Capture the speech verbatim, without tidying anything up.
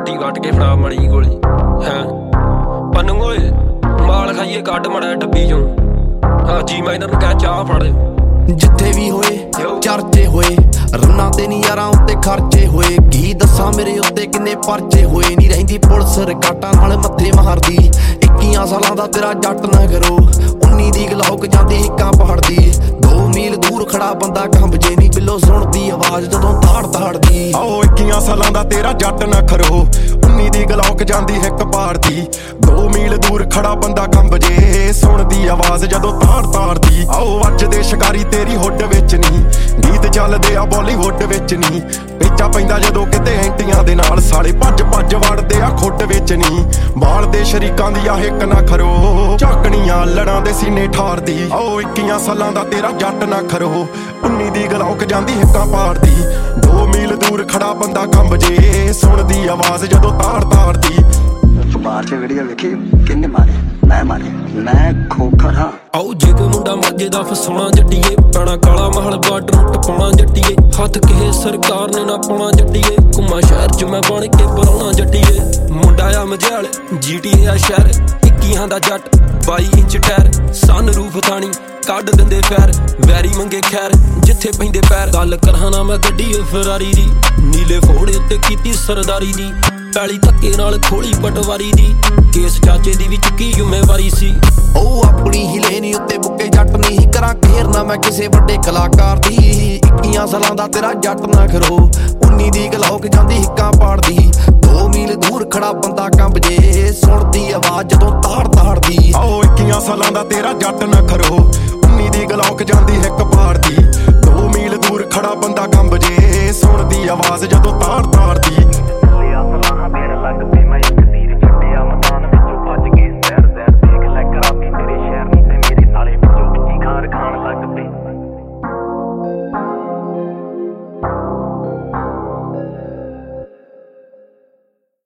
ਰੋਟੀ ਕੱਟ ਕੇ ਫੜਾ ਮੜੀ ਗੋਲੀ ਹੈ ਪੰਨੂ ਓਏ ਮਾਲ ਖਾਈਏ ਕੱਢ ਮੜਾ ਡੱਬੀ ਚੋਂ ਹਾਂ ਜੀ ਮੈਂ ਇਹਨਾਂ ਨੂੰ ਕਹਿ ਚਾਹ ਫੜ ਜਿੱਥੇ ਵੀ ਹੋਏ ਚਰਚੇ ਹੋਏ ਰੰਨਾਂ ਤੇ ਨੀ ਯਾਰਾਂ ਉੱਤੇ ਖਰਚੇ ਹੋਏ ਕੀ ਦੱਸਾਂ ਮੇਰੇ ਉੱਤੇ ਕਿੰਨੇ ਪਰਚੇ ਹੋਏ ਨੀ ਰਹਿੰਦੀ ਪੁਲਿਸ ਰਿਕਾਟਾਂ ਨਾਲ ਮੱਥੇ ਮਾਰਦੀ ਇੱਕੀਆਂ ਸਾਲਾਂ ਦਾ ਤੇਰਾ ਜੱਟ ਨਾ ਕਰੋ ਉੱਨੀ ਦੀ ਗਲੌਕ ਜਾਂਦੀ ਹਿੱਕਾਂ ਪਹਾੜਦੀ ਦੋ ਮੀਲ ਦੂਰ ਖੜਾ ਬੰਦਾ ਕੰਬ ਜੇ ਨੀ ਬਿੱਲੋ ਸੁਣਦੀ ਆਵਾਜ਼ ਜਦੋਂ ਤਾੜ ਤਾੜਦੀ ਆਓ ਇੱਕੀਆਂ ਸਾਲਾਂ ਦਾ ਤੇਰਾ ਜੱਟ ਨਾ ਖਰੋ ਉੱਨੀ ਦੀ ਗਲੌਕ ਜਾਂਦੀ ਹਿੱਕ ਪਾੜਦੀ ਦੋ ਮੀਲ ਦੂਰ ਖੜਾ ਬੰਦਾ ਕੰਬ ਜੇ ਸੁਣਦੀ ਆਵਾਜ਼ ਜਦੋਂ ਤਾੜ ਤਾੜਦੀ ਆਓ ਅੱਜ ਦੇ ਸ਼ਿਕਾਰੀ ਤੇਰੀ ਹੁੱਡ ਵਿੱਚ ਨੀ ਗੀਤ ਚੱਲਦੇ ਆ ਬਾਲੀਵੁੱਡ ਵਿੱਚ ਨੀ ਪੇਚਾ ਪੈਂਦਾ ਜਦੋਂ ਕਿਤੇ ਐਂਟੀਆਂ ਦੇ ਨਾਲ ਸਾਲੇ ਭੱਜ ਭੱਜ ਵੜਦੇ ਆ ਖੁੱਡ ਵਿੱਚ ਨੀ ਬਾਲ ਦੇ ਸ਼ਰੀਕਾਂ ਦੀ ਆ ਹਿੱਕ ਨਾ ਖਰੋ ਝਾਕਣੀਆਂ ਲੜਾਂ ਦੇ ਸੀਨੇ ਠਾਰਦੀ ਆਓ ਇੱਕੀਆਂ ਸਾਲਾਂ ਦਾ ਤੇਰਾ ਜੱਟ ਨਾ ਖਰੋ ਉੱਨੀ ਦੀ ਗਲੌਕ ਜਾਂਦੀ ਹਿੱਕਾਂ ਪਾੜਦੀ ਦੋ ਮੀਲ ਦੂਰ ਖੜਾ ਬੰਦਾ ਕੰਬ ਜੇ ਸੁਣਦੀ ਆਵਾਜ਼ ਜਦੋਂ ਤਾੜ ਤਾੜਦੀ ਬਾਹਰ ਚ ਵੀਡੀਓ ਵੇਖੀ ਕਿੰਨੇ ਮਾਰੇ ਮੈਂ ਮਾਰੇ ਮੈਂ ਖੋਖਰ ਹਾਂ ਆਓ ਜੇ ਕੋਈ ਮੁੰਡਾ ਮੱਜੇ ਦਾ ਫਸਾਉਣਾ ਜੱਟੀਏ ਪੈਣਾ ਕਾਲਾ ਮਹਲ ਬਾਰਡਰ ਟਪਾਉਣਾ ਜੱਟੀਏ ਹੱਥ ਕਿਸੇ ਸਰਕਾਰ ਨੇ ਨਾ ਪਾਉਣਾ ਜੱਟੀਏ ਘੁੰਮਾ ਸ਼ਹਿਰ ਚ ਮੈਂ ਬਣ ਕੇ ਬਰਾਉਣਾ ਜੱਟੀਏ ਮੁੰਡਾ ਆ ਮਝੈਲ ਜੀਟੀਏ ਆ ਸ਼ਹਿਰ ਇੱਕੀਆਂ ਦਾ ਜੱਟ ਬਾਈ ਇੰਚ ਟਾਇਰ ਸਨ ਰੂਫ ਥਾਣੀ ਕੱਢ ਦਿੰਦੇ ਫੈਰ ਵੈਰੀ ਮੰਗੇ ਖੈਰ ਜਿੱਥੇ ਪੈਂਦੇ ਪੈਰ ਗੱਲ ਕਰਾਂ ਨਾ ਮੈਂ ਗੱਡੀ ਫਰਾਰੀ ਦੀ ਨੀਲੇ ਫੋੜੇ ਉੱਤੇ ਕੀਤੀ ਸਰਦਾਰੀ ਦੀ ਪੈਲੀ ਧੱਕੇ ਨਾਲ ਖੋਲੀ ਪਟਵਾਰੀ ਦੀ ਕੇਸ ਚਾਚੇ ਦੀ ਵੀ ਚੁੱਕੀ ਜ਼ਿੰਮੇਵਾਰੀ ਸੀ ਉਹ ਆਪਣੀ ਹੀ ਲੈਣੀ ਉੱਤੇ ਬੁੱਕੇ ਜੱਟ ਨਹੀਂ ਕਰਾਂ ਘੇਰਨਾ ਮੈਂ ਕਿਸੇ ਵੱਡੇ ਕਲਾਕਾਰ ਦੀ ਇੱਕੀਆਂ ਸਾਲਾਂ ਦਾ ਤੇਰਾ ਜੱਟ ਨਾ ਖਰੋ ਉੱਨੀ ਦੀ ਗਲੌਕ ਜਾਂਦੀ ਹਿੱਕਾਂ ਪਾੜਦੀ ਦੋ ਮੀਲ ਦੂਰ ਖੜਾ ਬੰਦਾ ਕੰਬ ਜੇ ਸੁਣਦੀ ਆਵਾਜ਼ ਜਦੋਂ ਤਾੜ ਤਾੜਦੀ ਆਓ ਇੱਕੀਆਂ ਸਾਲਾਂ ਦਾ ਤੇਰਾ ਜੱਟ ਨਾ ਖਰੋ ਉੱਨੀ ਦੀ ਗਲੌਕ ਜਾਂਦੀ ਹਿੱਕ ਪਾੜਦੀ ਦੋ ਮੀਲ ਦੂਰ ਖੜਾ ਬੰਦਾ ਕੰਬ ਜੇ ਸੁਣਦੀ ਆਵਾਜ਼ ਜਦੋਂ ਤਾੜ ਤਾੜਦੀ